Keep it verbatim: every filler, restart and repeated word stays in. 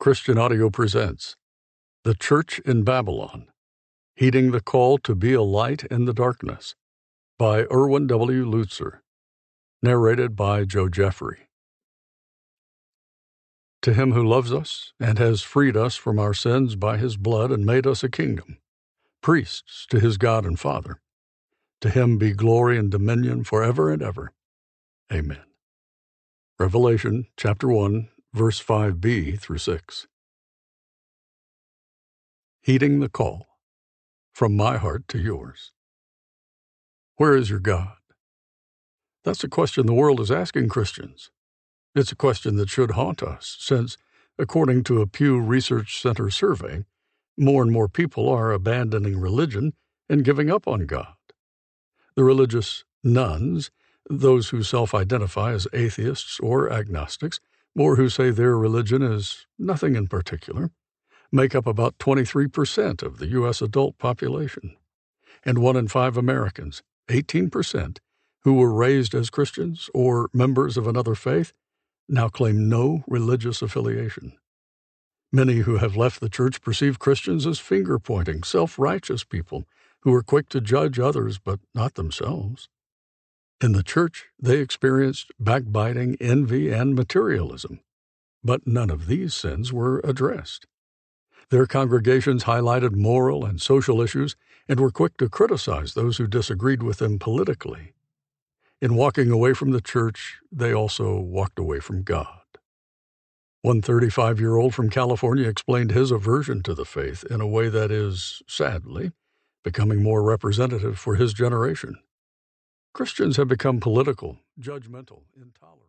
Christian Audio presents The Church in Babylon, Heeding the Call to Be a Light in the Darkness by Erwin W. Lutzer, narrated by Joe Jeffrey. To him who loves us and has freed us from our sins by his blood and made us a kingdom, priests to his God and Father, to him be glory and dominion forever and ever. Amen. Revelation chapter one, verse five b through six. Heeding the Call, from my heart to yours. Where is your God? That's a question the world is asking Christians. It's a question that should haunt us, since, according to a Pew Research Center survey, more and more people are abandoning religion and giving up on God. The religious nones, those who self-identify as atheists or agnostics, or who say their religion is nothing in particular, make up about twenty-three percent of the U S adult population. And one in five Americans, eighteen percent, who were raised as Christians or members of another faith, now claim no religious affiliation. Many who have left the church perceive Christians as finger-pointing, self-righteous people who are quick to judge others but not themselves. In the church, they experienced backbiting, envy, and materialism, but none of these sins were addressed. Their congregations highlighted moral and social issues and were quick to criticize those who disagreed with them politically. In walking away from the church, they also walked away from God. One thirty-five-year-old from California explained his aversion to the faith in a way that is, sadly, becoming more representative for his generation. Christians have become political, judgmental, intolerant.